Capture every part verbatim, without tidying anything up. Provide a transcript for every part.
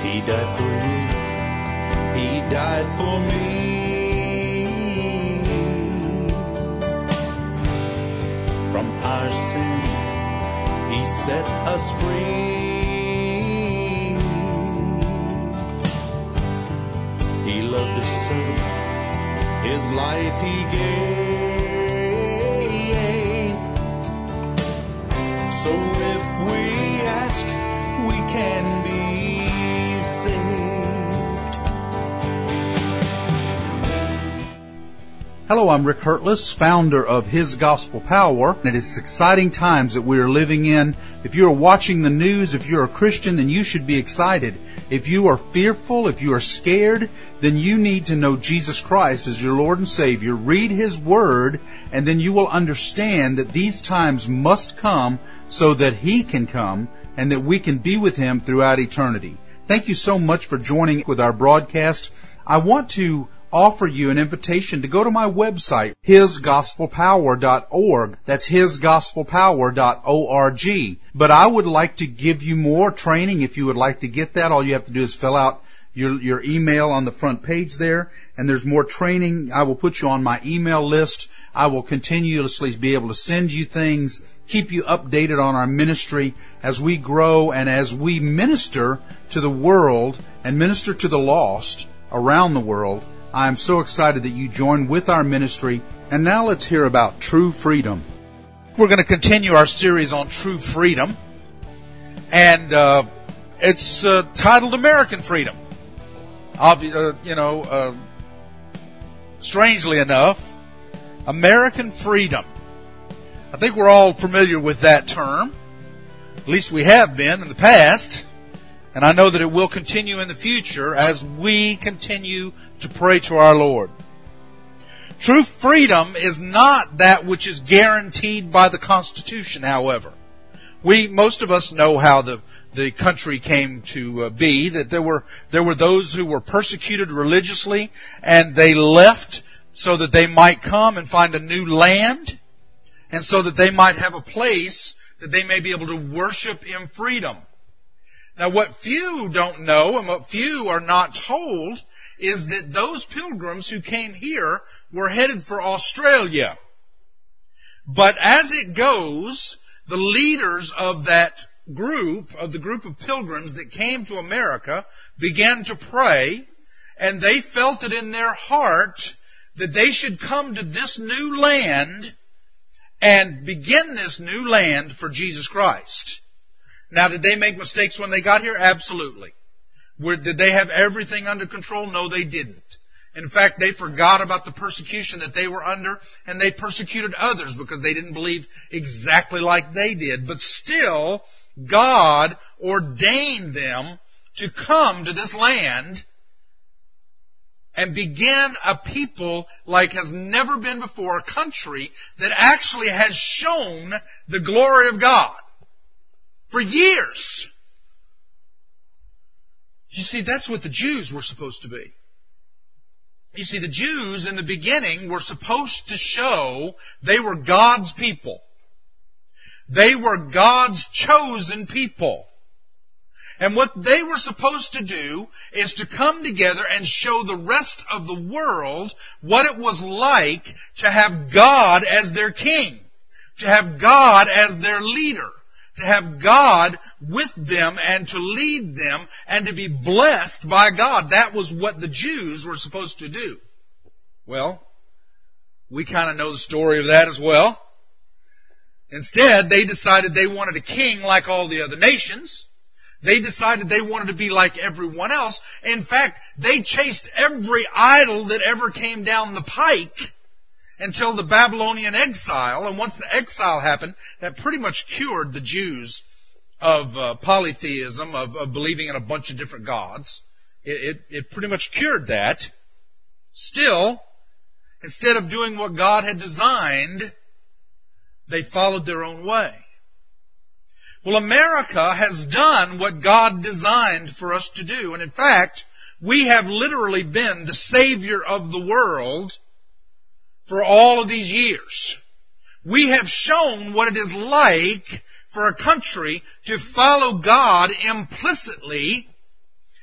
He died for you. He died for me. From our sin, He set us free. He loved us so, His life He gave. So if we ask, we can be saved. Hello, I'm Rick Hurtless, founder of His Gospel Power. It is exciting times that we are living in. If you are watching the news, if you're a Christian, then you should be excited. If you are fearful, if you are scared, then you need to know Jesus Christ as your Lord and Savior. Read His Word, and then you will understand that these times must come so that He can come and that we can be with Him throughout eternity. Thank you so much for joining with our broadcast. I want to offer you an invitation to go to my website, his gospel power dot org. That's his gospel power dot org. But I would like to give you more training. If you would like to get that, all you have to do is fill out your, your email on the front page there, and there's more training. I will put you on my email list. I will continuously be able to send you things, keep you updated on our ministry as we grow and as we minister to the world and minister to the lost around the world. I am so excited that you joined with our ministry. And now let's hear about true freedom. We're going to continue our series on true freedom. And uh, it's uh, titled American Freedom. Obvi- uh, you know, uh, strangely enough, American freedom. I think we're all familiar with that term. At least we have been in the past. And I know that it will continue in the future as we continue to pray to our Lord. True freedom is not that which is guaranteed by the Constitution, however. We, most of us know how the, the country came to uh, be, that there were, there were those who were persecuted religiously, and they left so that they might come and find a new land, and so that they might have a place that they may be able to worship in freedom. Now, what few don't know and what few are not told is that those pilgrims who came here were headed for Australia. But as it goes, the leaders of that group, of the group of pilgrims that came to America, began to pray, and they felt it in their heart that they should come to this new land and begin this new land for Jesus Christ. Now, did they make mistakes when they got here? Absolutely. Were, did they have everything under control? No, they didn't. In fact, they forgot about the persecution that they were under, and they persecuted others because they didn't believe exactly like they did. But still, God ordained them to come to this land and begin a people like has never been before, a country that actually has shown the glory of God. For years. You see, that's what the Jews were supposed to be. You see, the Jews in the beginning were supposed to show they were God's people. They were God's chosen people. And what they were supposed to do is to come together and show the rest of the world what it was like to have God as their king, to have God as their leader, to have God with them and to lead them and to be blessed by God. That was what the Jews were supposed to do. Well, we kind of know the story of that as well. Instead, they decided they wanted a king like all the other nations. They decided they wanted to be like everyone else. In fact, they chased every idol that ever came down the pike until the Babylonian exile. And once the exile happened, that pretty much cured the Jews of uh, polytheism, of, of believing in a bunch of different gods. It, it, it pretty much cured that. Still, instead of doing what God had designed, they followed their own way. Well, America has done what God designed for us to do. And in fact, we have literally been the savior of the world for all of these years. We have shown what it is like for a country to follow God implicitly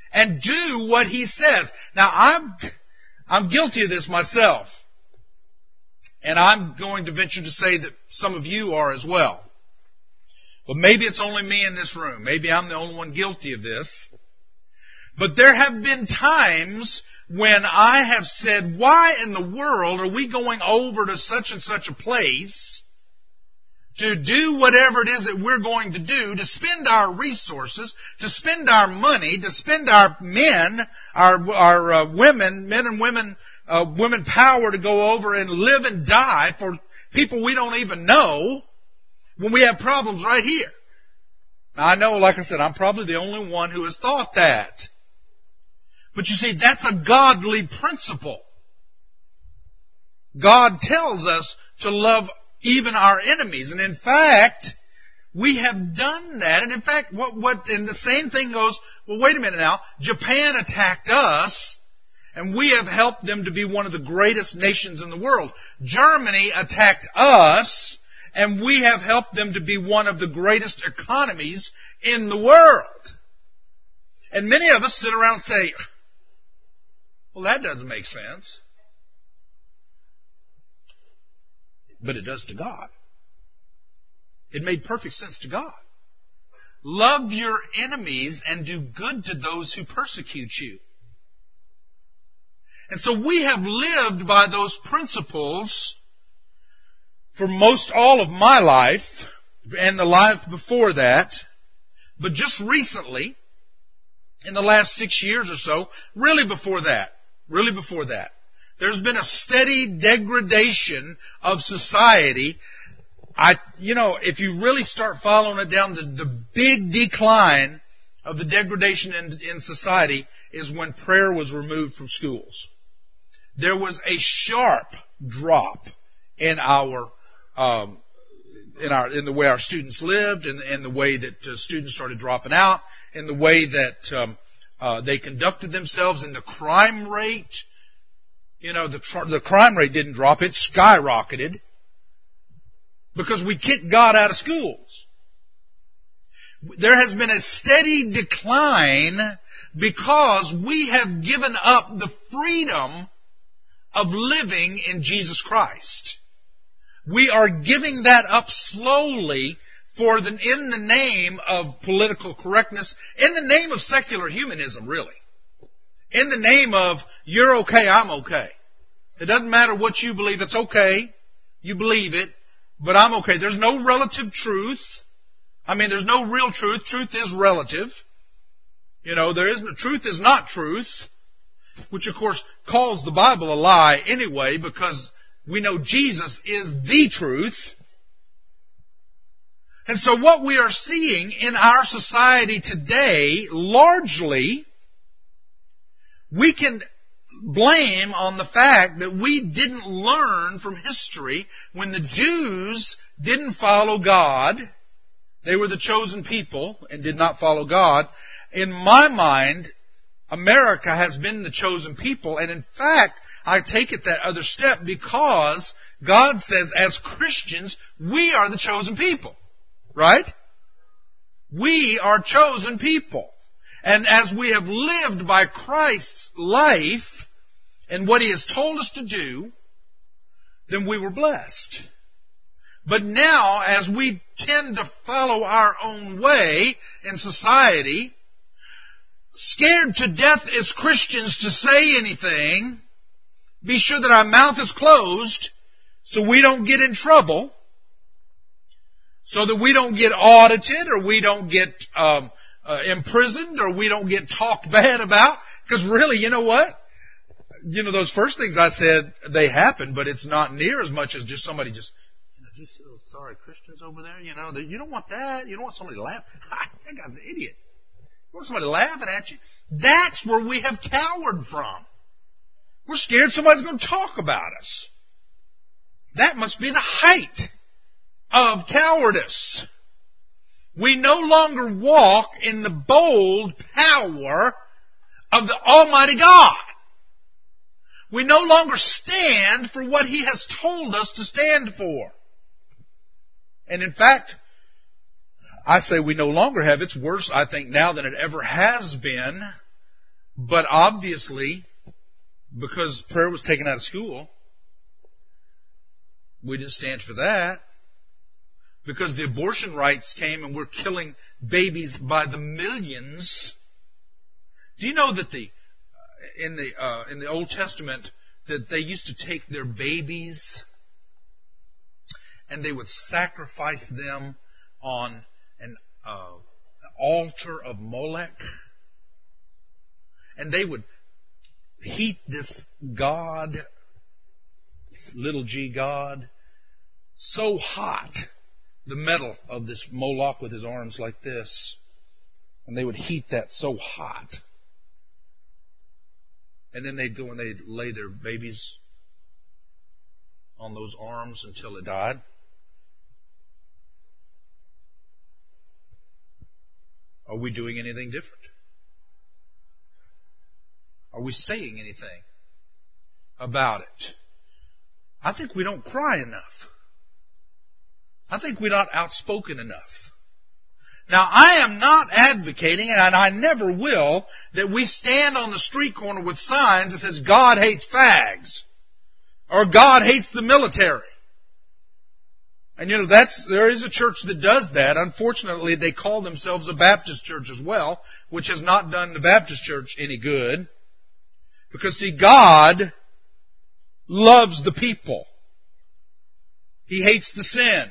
and do what He says. Now, I'm, I'm guilty of this myself. And I'm going to venture to say that some of you are as well. But maybe it's only me in this room. Maybe I'm the only one guilty of this. But there have been times when I have said, why in the world are we going over to such and such a place to do whatever it is that we're going to do, to spend our resources, to spend our money, to spend our men, our, our uh, women, men and women, uh, women power to go over and live and die for people we don't even know when we have problems right here. Now I know, like I said, I'm probably the only one who has thought that. But you see, that's a godly principle. God tells us to love even our enemies. And in fact, we have done that. And in fact, what, what, and the same thing goes, well, wait a minute now. Japan attacked us, and we have helped them to be one of the greatest nations in the world. Germany attacked us, and we have helped them to be one of the greatest economies in the world. And many of us sit around and say, well, that doesn't make sense. But it does to God. It made perfect sense to God. Love your enemies and do good to those who persecute you. And so we have lived by those principles for most all of my life and the life before that. But just recently, in the last six years or so, really before that, really before that, there's been a steady degradation of society. I, you know, if you really start following it down, the, the big decline of the degradation in, in society is when prayer was removed from schools. There was a sharp drop in our, um, in our, in the way our students lived, and in, in the way that uh, students started dropping out, in the way that um, uh, they conducted themselves, in the crime rate. You know, the, tr- the crime rate didn't drop, it skyrocketed because we kicked God out of schools. There has been a steady decline because we have given up the freedom of living in Jesus Christ. We are giving that up slowly for the, in the name of political correctness, in the name of secular humanism, really. In the name of, you're okay, I'm okay. It doesn't matter what you believe, it's okay. You believe it, but I'm okay. There's no relative truth. I mean, there's no real truth. Truth is relative. You know, there isn't, truth is not truth, which of course calls the Bible a lie anyway, because we know Jesus is the truth. And so what we are seeing in our society today, largely, we can blame on the fact that we didn't learn from history when the Jews didn't follow God. They were the chosen people and did not follow God. In my mind, America has been the chosen people, and in fact, I take it that other step because God says as Christians, we are the chosen people. Right? We are chosen people. And as we have lived by Christ's life and what He has told us to do, then we were blessed. But now, as we tend to follow our own way in society, scared to death as Christians to say anything, be sure that our mouth is closed so we don't get in trouble, so that we don't get audited or we don't get um, uh, imprisoned or we don't get talked bad about. Because really, you know what? You know, those first things I said, they happen, but it's not near as much as just somebody just, you know, these sorry Christians over there, you know, you don't want that. You don't want somebody to laugh. That guy's an idiot. You want somebody laughing at you? That's where we have cowered from. We're scared somebody's going to talk about us. That must be the height of cowardice. We no longer walk in the bold power of the Almighty God. We no longer stand for what He has told us to stand for. And in fact, I say we no longer have. It's worse, I think, now than it ever has been But obviously, because prayer was taken out of school, we didn't stand for that. Because the abortion rights came and we're killing babies by the millions. Do you know that the in the uh, in the Old Testament that they used to take their babies and they would sacrifice them on an, uh, an altar of Molech, and they would heat this god, little g god, so hot, the metal of this Moloch with his arms like this, and they would heat that so hot. And then they'd go and they'd lay their babies on those arms until it died. Are we doing anything different? Are we saying anything about it? I think we don't cry enough. I think we're not outspoken enough. Now, I am not advocating, and I never will, that we stand on the street corner with signs that says God hates fags or God hates the military. And you know, that's, there is a church that does that. Unfortunately, they call themselves a Baptist church as well, which has not done the Baptist church any good. Because see, God loves the people. He hates the sin.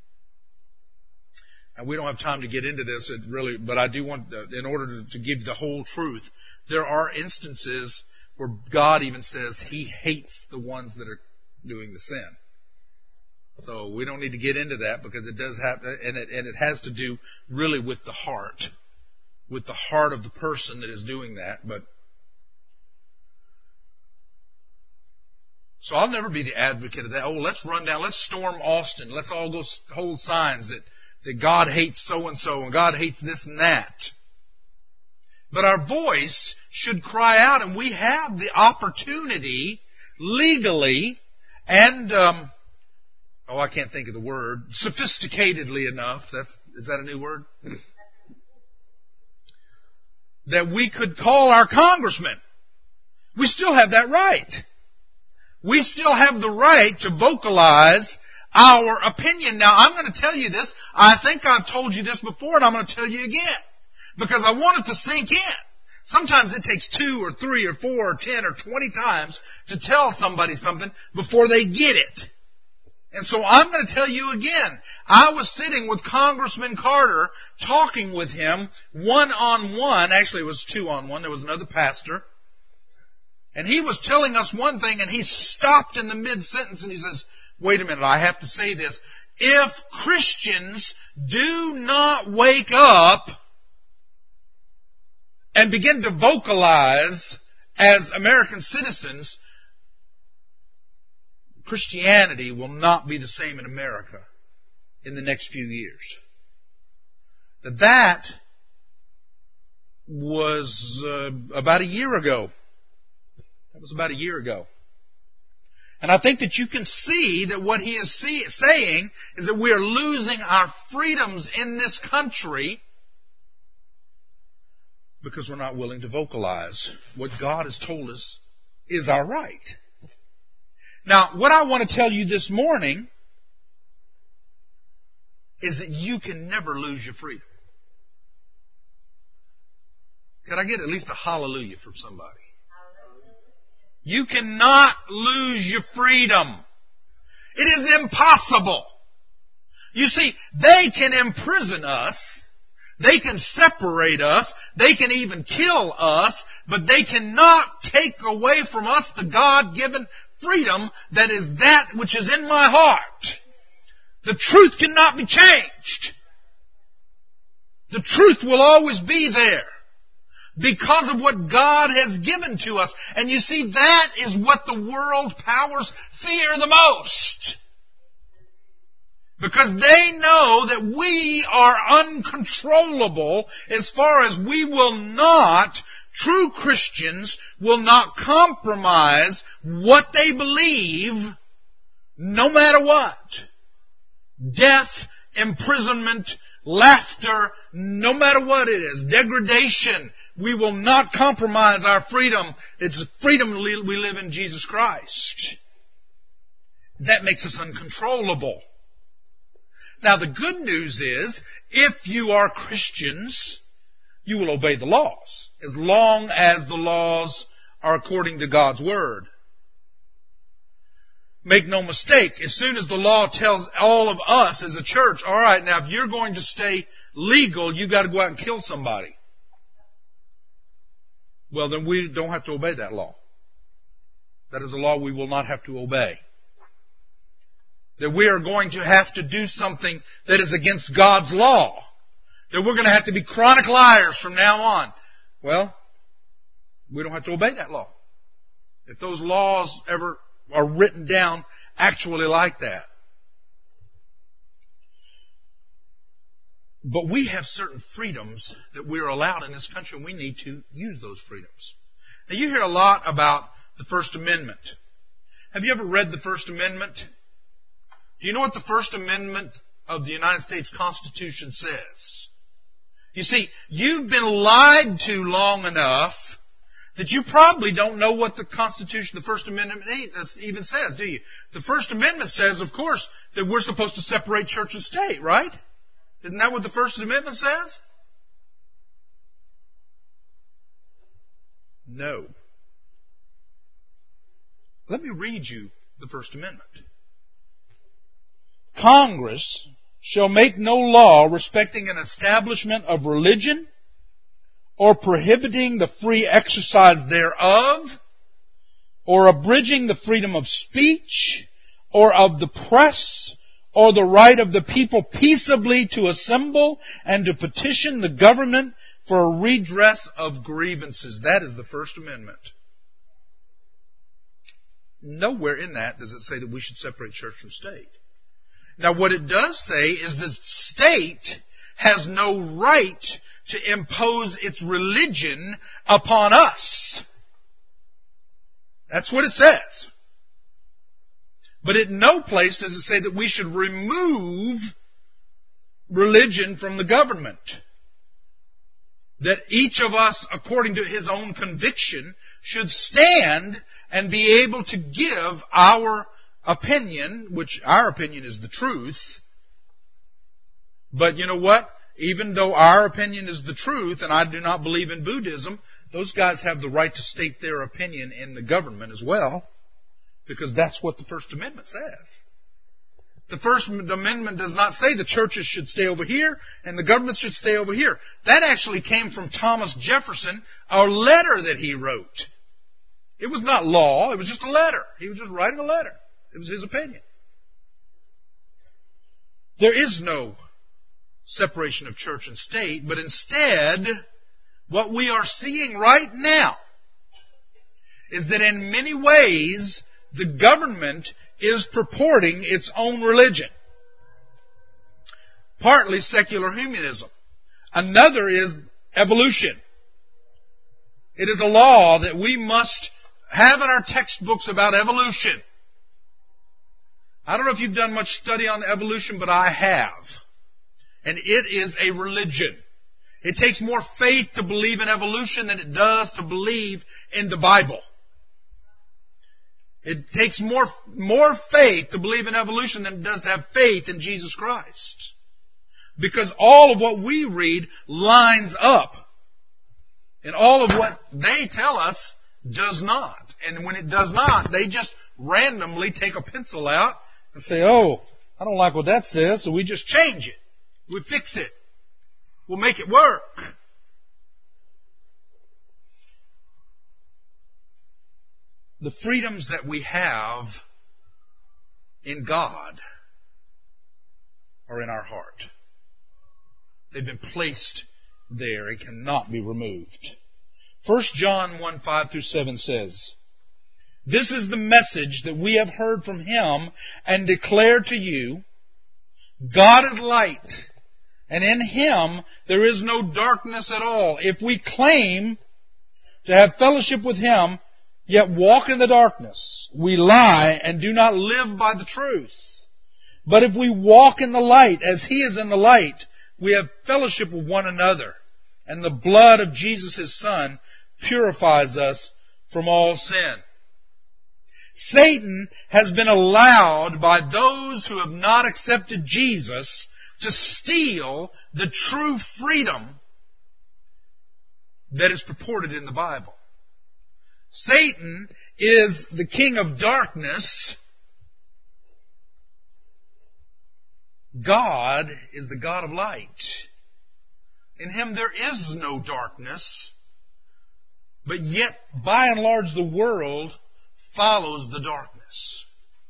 And we don't have time to get into this, it really, but I do want, in order to, to give the whole truth, there are instances where God even says He hates the ones that are doing the sin. So we don't need to get into that because it does have, and it, and it has to do really with the heart, with the heart of the person that is doing that. But so I'll never be the advocate of that. Oh, let's run down, let's storm Austin, let's all go hold signs that that God hates so-and-so and God hates this and that. But our voice should cry out, and we have the opportunity legally and, um, oh, I can't think of the word, sophisticatedly enough, that's, is that a new word? That we could call our congressman. We still have that right. We still have the right to vocalize our opinion. Now, I'm going to tell you this. I think I've told you this before, and I'm going to tell you again. Because I want it to sink in. Sometimes it takes two or three or four or ten or twenty times to tell somebody something before they get it. And so I'm going to tell you again. I was sitting with Congressman Carter, talking with him one-on-one. Actually, it was two-on-one. There was another pastor. And he was telling us one thing, and he stopped in the mid-sentence, and he says, wait a minute, I have to say this. If Christians do not wake up and begin to vocalize as American citizens, Christianity will not be the same in America in the next few years. Now, that was uh, about a year ago. That was about a year ago. And I think that you can see that what he is see, saying is that we are losing our freedoms in this country because we're not willing to vocalize what God has told us is our right. Now, what I want to tell you this morning is that you can never lose your freedom. Could I get at least a hallelujah from somebody? You cannot lose your freedom. It is impossible. You see, they can imprison us. They can separate us. They can even kill us. But they cannot take away from us the God-given freedom that is that which is in my heart. The truth cannot be changed. The truth will always be there. Because of what God has given to us. And you see, that is what the world powers fear the most. Because they know that we are uncontrollable as far as we will not, true Christians will not compromise what they believe no matter what. Death, imprisonment, laughter, no matter what it is, degradation, we will not compromise our freedom. It's freedom we live in Jesus Christ. That makes us uncontrollable. Now the good news is, if you are Christians, you will obey the laws, as long as the laws are according to God's Word. Make no mistake, as soon as the law tells all of us as a church, all right, now if you're going to stay legal, you've got to go out and kill somebody. Well, then we don't have to obey that law. That is a law we will not have to obey. That we are going to have to do something that is against God's law. That we're going to have to be chronic liars from now on. Well, we don't have to obey that law. If those laws ever are written down actually like that. But we have certain freedoms that we're allowed in this country, and we need to use those freedoms. Now you hear a lot about the First Amendment. Have you ever read the First Amendment? Do you know what the First Amendment of the United States Constitution says? You see, you've been lied to long enough that you probably don't know what the Constitution, the First Amendment even says, do you? The First Amendment says, of course, that we're supposed to separate church and state, right? Isn't that what the First Amendment says? No. Let me read you the First Amendment. Congress shall make no law respecting an establishment of religion or prohibiting the free exercise thereof, or abridging the freedom of speech, or of the press, or the right of the people peaceably to assemble and to petition the government for a redress of grievances. That is the First Amendment. Nowhere in that does it say that we should separate church from state. Now what it does say is the state has no right to impose its religion upon us. That's what it says. But at no place does it say that we should remove religion from the government. That each of us, according to his own conviction, should stand and be able to give our opinion, which our opinion is the truth. But you know what? Even though our opinion is the truth, and I do not believe in Buddhism, those guys have the right to state their opinion in the government as well, because that's what the First Amendment says. The First Amendment does not say the churches should stay over here and the government should stay over here. That actually came from Thomas Jefferson, a letter that he wrote. It was not law, it was just a letter. He was just writing a letter. It was his opinion. There is no separation of church and state, but instead, what we are seeing right now is that in many ways, the government is purporting its own religion. Partly secular humanism. Another is evolution. It is a law that we must have in our textbooks about evolution. I don't know if you've done much study on evolution, but I have. And it is a religion. It takes more faith to believe in evolution than it does to believe in the Bible. It takes more, more faith to believe in evolution than it does to have faith in Jesus Christ. Because all of what we read lines up. And all of what they tell us does not. And when it does not, they just randomly take a pencil out and say, oh, I don't like what that says, so we just change it. We fix it. We'll make it work. The freedoms that we have in God are in our heart. They've been placed there. It cannot be removed. First John one, five through seven says, this is the message that we have heard from Him and declare to you. God is light, and in Him there is no darkness at all. If we claim to have fellowship with Him, yet walk in the darkness, we lie and do not live by the truth. But if we walk in the light as He is in the light, we have fellowship with one another. and the blood of Jesus his Son purifies us from all sin. Satan has been allowed by those who have not accepted Jesus to steal the true freedom that is purported in the Bible. Satan is the king of darkness. God is the God of light. In him there is no darkness, but yet, by and large, the world follows the darkness.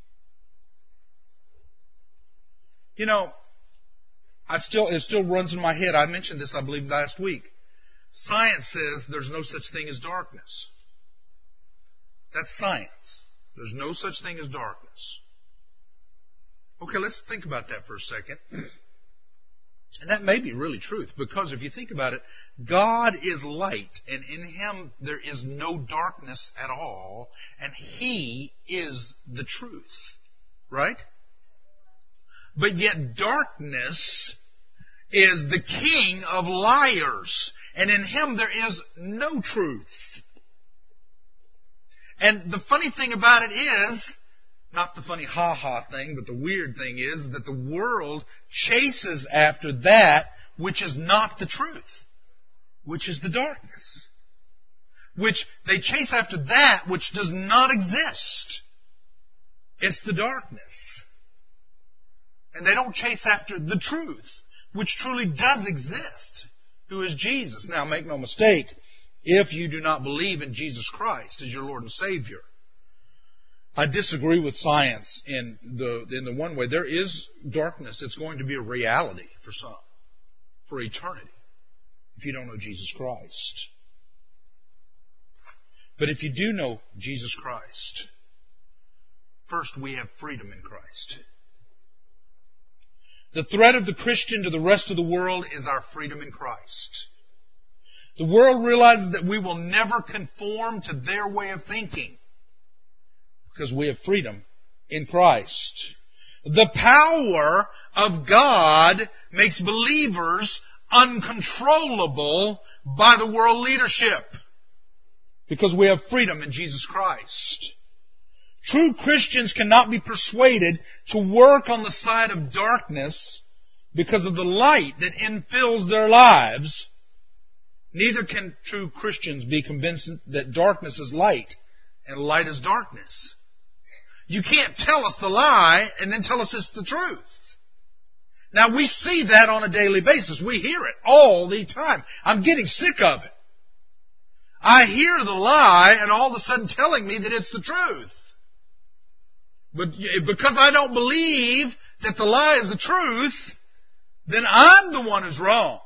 You know, I still, it still runs in my head. I mentioned this, I believe, last week. Science says there's no such thing as darkness. That's science. There's no such thing as darkness. Okay, let's think about that for a second. And that may be really truth, because if you think about it, God is light, and in him there is no darkness at all, and he is the truth. Right? But yet darkness is the king of liars, and in him there is no truth. And the funny thing about it is, not the funny ha-ha thing, but the weird thing is that the world chases after that which is not the truth, which is the darkness. Which they chase after that which does not exist. It's the darkness. And they don't chase after the truth, which truly does exist, who is Jesus. Now, make no mistake, if you do not believe in Jesus Christ as your Lord and Savior, I disagree with science in the in the one way. There is darkness. It's going to be a reality for some, for eternity, if you don't know Jesus Christ. But if you do know Jesus Christ, first we have freedom in Christ. The threat of the Christian to the rest of the world is our freedom in Christ. The world realizes that we will never conform to their way of thinking, because we have freedom in Christ. The power of God makes believers uncontrollable by the world leadership, because we have freedom in Jesus Christ. True Christians cannot be persuaded to work on the side of darkness because of the light that infills their lives. Neither can true Christians be convinced that darkness is light and light is darkness. You can't tell us the lie and then tell us it's the truth. Now, we see that on a daily basis. We hear it all the time. I'm getting sick of it. I hear the lie and all of a sudden telling me that it's the truth. But because I don't believe that the lie is the truth, then I'm the one who's wrong.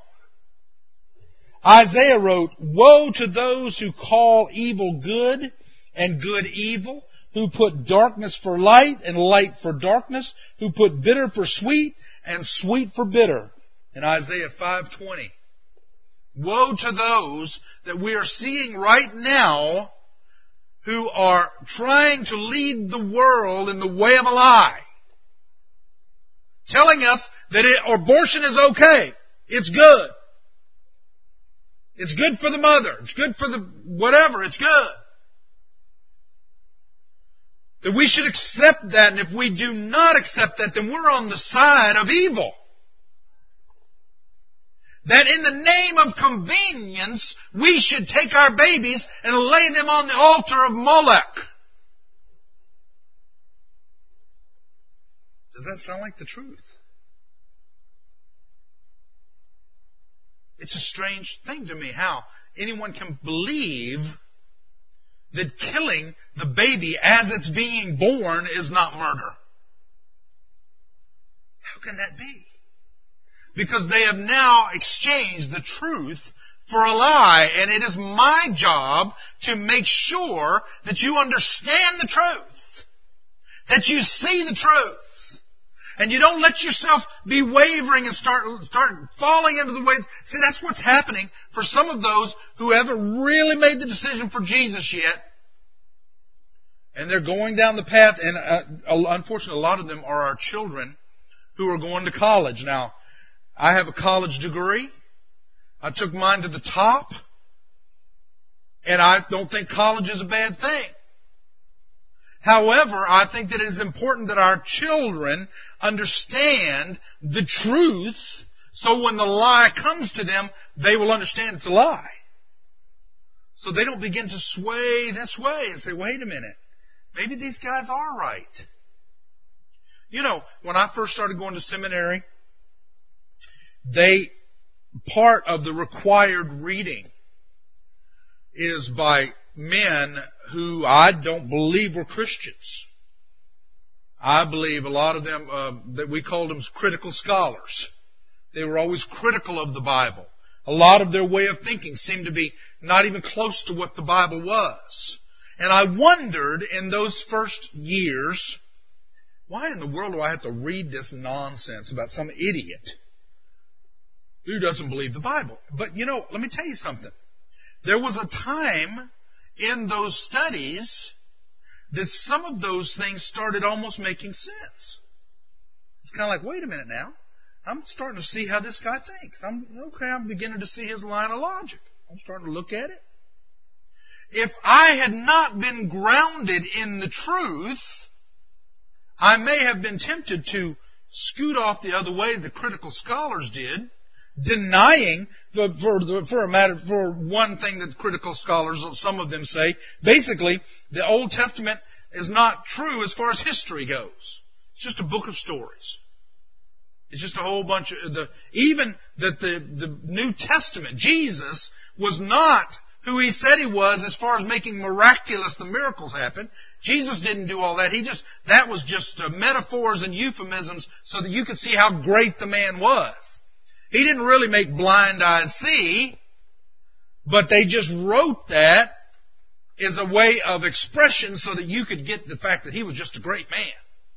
Isaiah wrote, "Woe to those who call evil good and good evil, who put darkness for light and light for darkness, who put bitter for sweet and sweet for bitter." In Isaiah five twenty. Woe to those that we are seeing right now who are trying to lead the world in the way of a lie. Telling us that it, abortion is okay. It's good. It's good for the mother. It's good for the whatever. It's good. That we should accept that, and if we do not accept that, then we're on the side of evil. That in the name of convenience, we should take our babies and lay them on the altar of Molech. Does that sound like the truth? It's a strange thing to me how anyone can believe that killing the baby as it's being born is not murder. How can that be? Because they have now exchanged the truth for a lie, and it is my job to make sure that you understand the truth, that you see the truth, and you don't let yourself be wavering and start start falling into the ways. See, that's what's happening for some of those who haven't really made the decision for Jesus yet, and they're going down the path, and uh, unfortunately a lot of them are our children who are going to college. Now, I have a college degree. I took mine to the top. And I don't think college is a bad thing. However, I think that it is important that our children understand the truth, so when the lie comes to them, they will understand it's a lie. So they don't begin to sway this way and say, wait a minute, maybe these guys are right. You know, when I first started going to seminary, they, part of the required reading is by men who I don't believe were Christians. I believe a lot of them, uh, that we called them critical scholars. They were always critical of the Bible. A lot of their way of thinking seemed to be not even close to what the Bible was. And I wondered in those first years, why in the world do I have to read this nonsense about some idiot who doesn't believe the Bible? But you know, let me tell you something. There was a time in those studies that some of those things started almost making sense. It's kind of like, wait a minute now. I'm starting to see how this guy thinks. I'm okay, I'm beginning to see his line of logic. I'm starting to look at it. If I had not been grounded in the truth, I may have been tempted to scoot off the other way the critical scholars did, denying, the, for, the, for a matter, for one thing that critical scholars, some of them say, basically, the Old Testament is not true as far as history goes. It's just a book of stories. It's just a whole bunch of, the, even that the, the New Testament, Jesus, was not who he said he was as far as making miraculous the miracles happen. Jesus didn't do all that. He just, that was just uh, metaphors and euphemisms so that you could see how great the man was. He didn't really make blind eyes see, but they just wrote that as a way of expression so that you could get the fact that he was just a great man.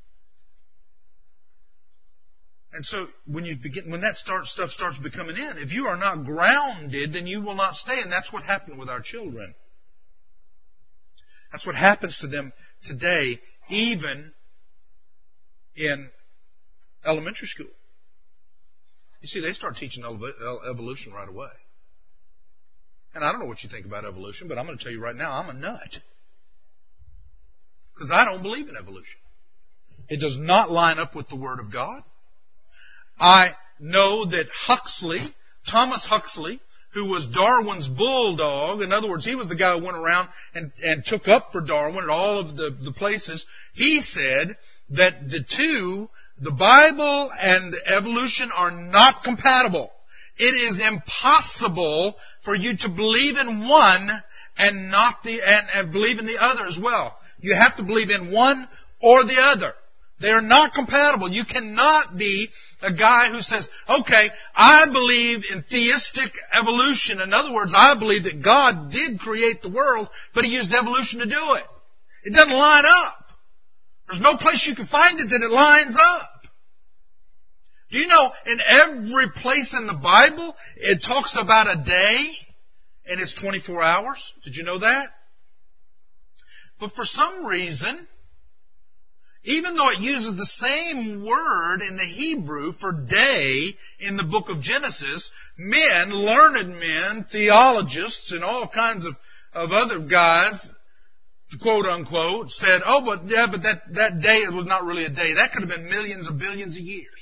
And so when you begin, when that start, stuff starts becoming in, if you are not grounded, then you will not stay. And that's what happened with our children. That's what happens to them today, even in elementary school. You see, they start teaching evolution right away. And I don't know what you think about evolution, but I'm going to tell you right now, I'm a nut. Because I don't believe in evolution. It does not line up with the Word of God. I know that Huxley, Thomas Huxley, who was Darwin's bulldog, in other words, he was the guy who went around and, and took up for Darwin at all of the, the places, he said that the two, the Bible and evolution, are not compatible. It is impossible for you to believe in one and not the and, and believe in the other as well. You have to believe in one or the other. They are not compatible. You cannot be a guy who says, okay, I believe in theistic evolution. In other words, I believe that God did create the world, but He used evolution to do it. It doesn't line up. There's no place you can find it that it lines up. Do you know, in every place in the Bible, it talks about a day, and it's twenty-four hours. Did you know that? But for some reason, even though it uses the same word in the Hebrew for day in the book of Genesis, men, learned men, theologists, and all kinds of, of other guys, quote unquote, said, oh, but yeah, but that, that day was not really a day. That could have been millions of billions of years.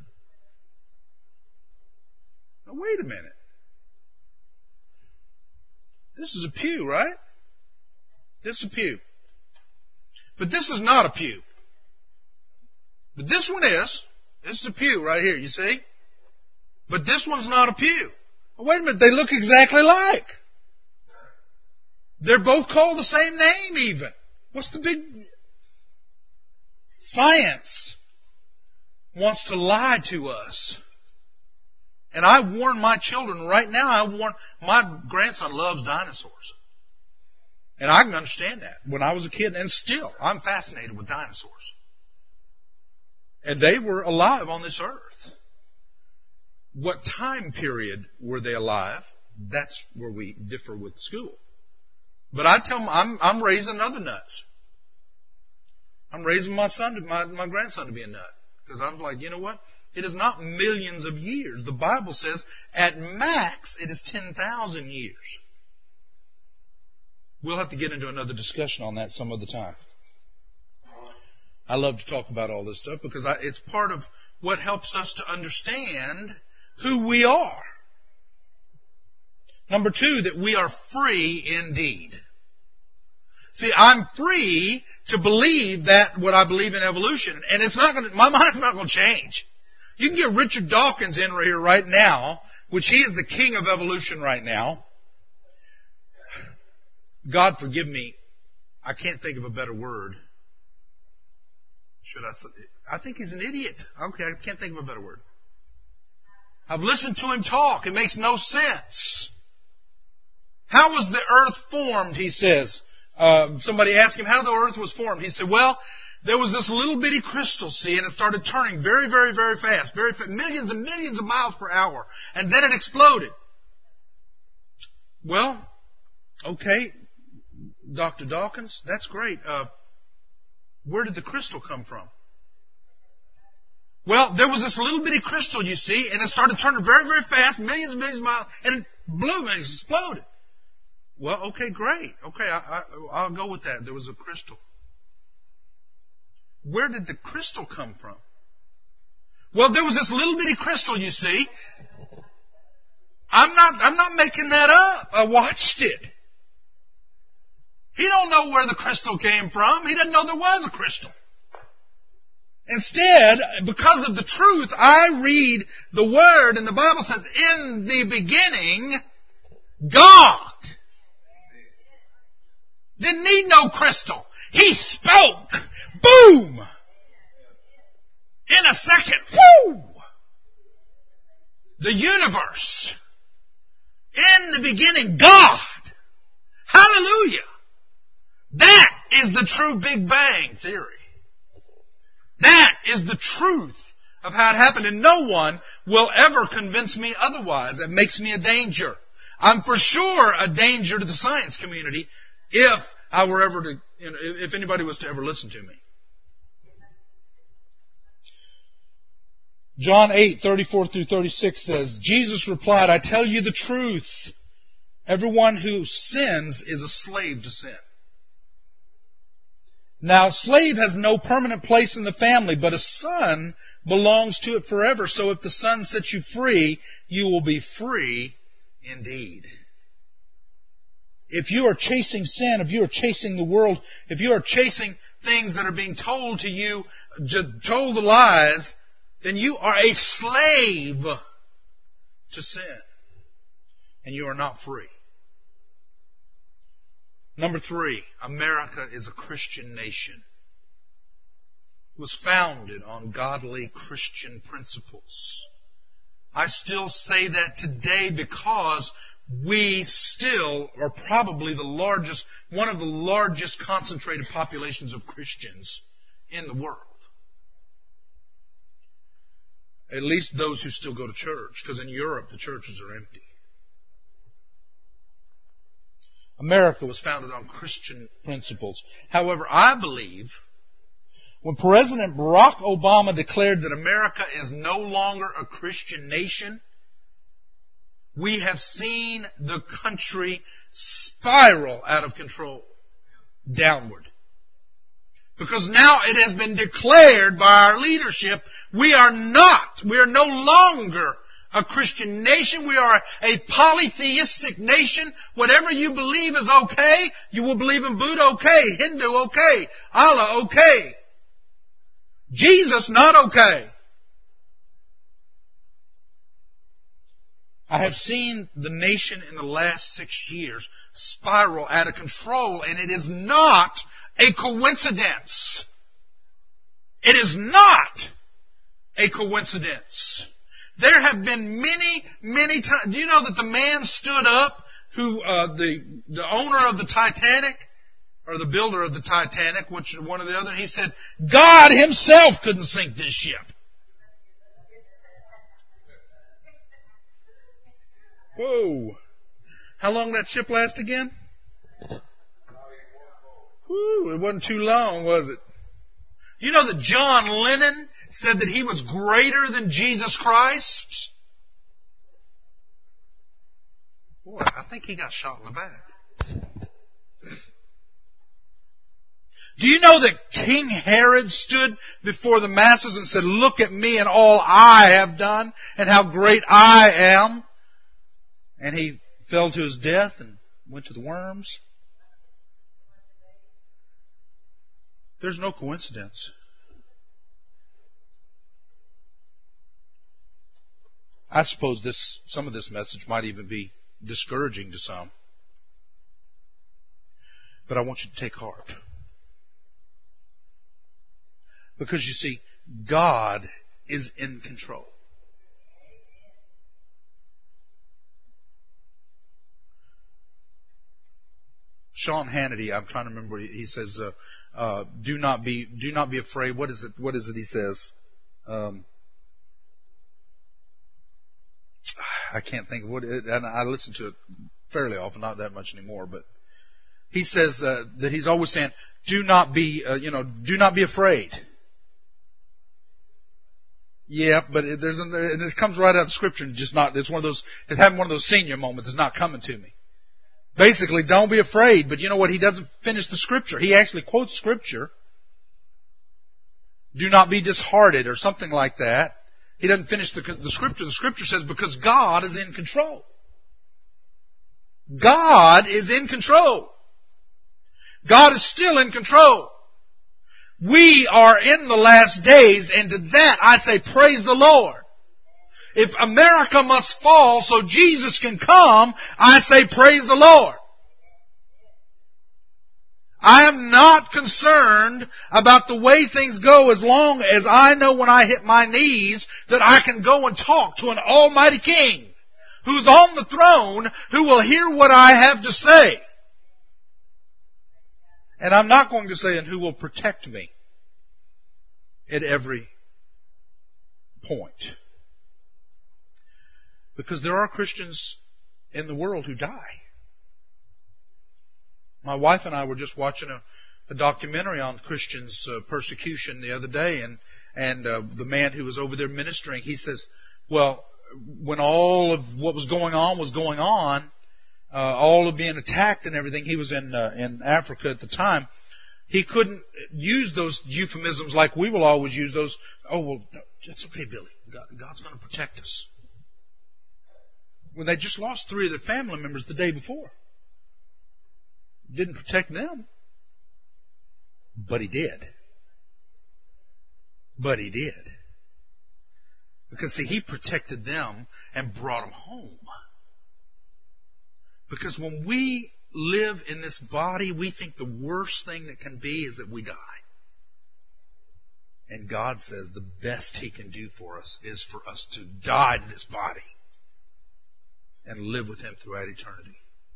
Now, wait a minute. This is a pew, right? This is a pew. But this is not a pew. But this one is. This is a pew right here, you see? But this one's not a pew. Well, wait a minute, they look exactly alike. They're both called the same name even. What's the big... Science wants to lie to us. And I warn my children right now, I warn, my grandson loves dinosaurs. And I can understand that. When I was a kid, and still, I'm fascinated with dinosaurs. And they were alive on this earth. What time period were they alive? That's where we differ with the school. But I tell them, I'm, I'm raising other nuts. I'm raising my son, to, my, my grandson to be a nut. Because I'm like, you know what? It is not millions of years. The Bible says at max it is ten thousand years. We'll have to get into another discussion on that some other time. I love to talk about all this stuff because I, it's part of what helps us to understand who we are. Number two, that we are free indeed. See, I'm free to believe that what I believe in evolution, and it's not going to, my mind's not going to change. You can get Richard Dawkins in here right now, which he is the king of evolution right now. God forgive me, I can't think of a better word. Should I say? I think he's an idiot. Okay, I can't think of a better word. I've listened to him talk. It makes no sense. How was the earth formed, he says. Uh, somebody asked him how the earth was formed. He said, well, there was this little bitty crystal, see, and it started turning very, very, very fast, very fast, millions and millions of miles per hour, and then it exploded. Well, okay, Doctor Dawkins, that's great. Uh, where did the crystal come from? Well, there was this little bitty crystal, you see, and it started turning very, very fast, millions and millions of miles, and it blew and it exploded. Well, okay, great. Okay, I, I, I'll go with that. There was a crystal. Where did the crystal come from? Well, there was this little bitty crystal, you see. I'm not, I'm not making that up. I watched it. He don't know where the crystal came from. He didn't know there was a crystal. Instead, because of the truth, I read the Word, and the Bible says, in the beginning, God. Didn't need no crystal. He spoke. Boom! In a second. Whoo! The universe. In the beginning, God. Hallelujah. That is the true Big Bang theory. That is the truth of how it happened, and no one will ever convince me otherwise. That makes me a danger. I'm for sure a danger to the science community if I were ever to, you know, if anybody was to ever listen to me. John eight, thirty-four through thirty-six says, Jesus replied, I tell you the truth. Everyone who sins is a slave to sin. Now, slave has no permanent place in the family, but a son belongs to it forever. So if the Son sets you free, you will be free indeed. If you are chasing sin, if you are chasing the world, if you are chasing things that are being told to you, told the lies, then you are a slave to sin. And you are not free. Number three, America is a Christian nation. It was founded on godly Christian principles. I still say that today because we still are probably the largest, one of the largest concentrated populations of Christians in the world. At least those who still go to church, because in Europe the churches are empty. America was founded on Christian principles. However, I believe when President Barack Obama declared that America is no longer a Christian nation, we have seen the country spiral out of control, downward. Because now it has been declared by our leadership, we are not, we are no longer a Christian nation. We are a polytheistic nation. Whatever you believe is okay. You will believe in Buddha, okay. Hindu, okay. Allah, okay. Jesus, not okay. I have seen the nation in the last six years spiral out of control, and it is not a coincidence. It is not a coincidence. There have been many, many times. Do you know that the man stood up who, uh, the, the owner of the Titanic, or the builder of the Titanic, which one or the other, he said, God himself couldn't sink this ship. Whoa. How long did that ship last again? Whew, it wasn't too long, was it? You know that John Lennon said that he was greater than Jesus Christ? Boy, I think he got shot in the back. Do you know that King Herod stood before the masses and said, look at me and all I have done and how great I am? And he fell to his death and went to the worms. There's no coincidence. I suppose this, some of this message might even be discouraging to some. But I want you to take heart. Because you see, God is in control. Sean Hannity, I'm trying to remember, he says, uh, uh, do not be, do not be afraid. What is it, what is it he says? Um, I can't think of what it, and I listen to it fairly often, not that much anymore, but he says, uh, that he's always saying, do not be, uh, you know, do not be afraid. Yeah, but it, there's, and it comes right out of Scripture and just not, it's one of those, it's having one of those senior moments, it's not coming to me. Basically, don't be afraid, but you know what? He doesn't finish the Scripture. He actually quotes Scripture. Do not be disheartened or something like that. He doesn't finish the, the Scripture. The Scripture says because God is in control. God is in control. God is still in control. We are in the last days, and to that I say praise the Lord. If America must fall so Jesus can come, I say praise the Lord. I am not concerned about the way things go as long as I know when I hit my knees that I can go and talk to an almighty King who's on the throne, who will hear what I have to say. And I'm not going to say, and who will protect me at every point. Because there are Christians in the world who die. My wife and I were just watching a, a documentary on Christians' uh, persecution the other day, and and uh, the man who was over there ministering, he says, well, when all of what was going on was going on, uh, all of being attacked and everything, he was in uh, in Africa at the time, he couldn't use those euphemisms like we will always use those, oh, well, no, it's okay, Billy. God, God's going to protect us. When they just lost three of their family members the day before. Didn't protect them. But He did. But He did. Because see, He protected them and brought them home. Because when we live in this body, we think the worst thing that can be is that we die. And God says the best He can do for us is for us to die to this body and live with Him throughout eternity.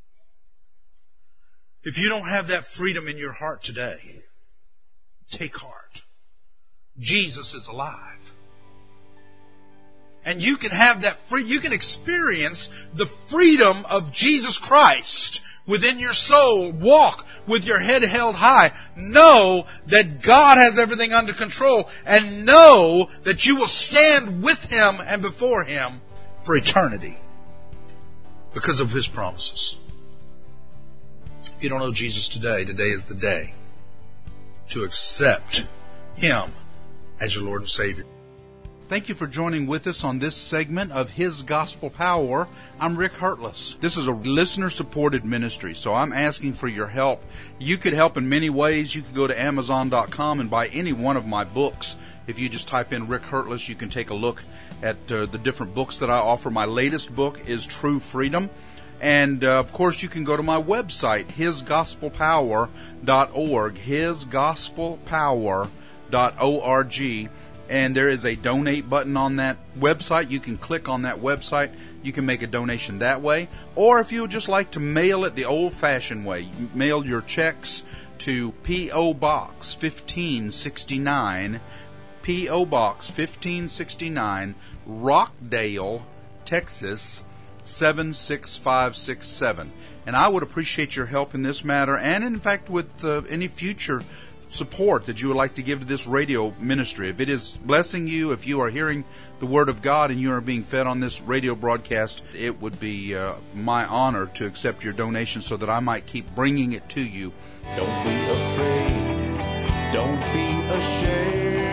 If you don't have that freedom in your heart today, take heart. Jesus is alive. And you can have that free, you can experience the freedom of Jesus Christ within your soul. Walk with your head held high. Know that God has everything under control, and know that you will stand with Him and before Him for eternity because of His promises. If you don't know Jesus today, today is the day to accept Him as your Lord and Savior. Thank you for joining with us on this segment of His Gospel Power. I'm Rick Hurtless. This is a listener-supported ministry, so I'm asking for your help. You could help in many ways. You could go to Amazon dot com and buy any one of my books. If you just type in Rick Hurtless, you can take a look at uh, the different books that I offer. My latest book is True Freedom. And, uh, of course, you can go to my website, his gospel power dot org, his gospel power dot org. And there is a donate button on that website. You can click on that website. You can make a donation that way. Or if you would just like to mail it the old-fashioned way, mail your checks to P O. Box fifteen sixty-nine, P O. Box fifteen sixty-nine, Rockdale, Texas, seven six five six seven. And I would appreciate your help in this matter, and in fact with uh, any future support that you would like to give to this radio ministry. If it is blessing you, if you are hearing the Word of God and you are being fed on this radio broadcast, it would be uh, my honor to accept your donation so that I might keep bringing it to you. Don't be afraid. Don't be ashamed.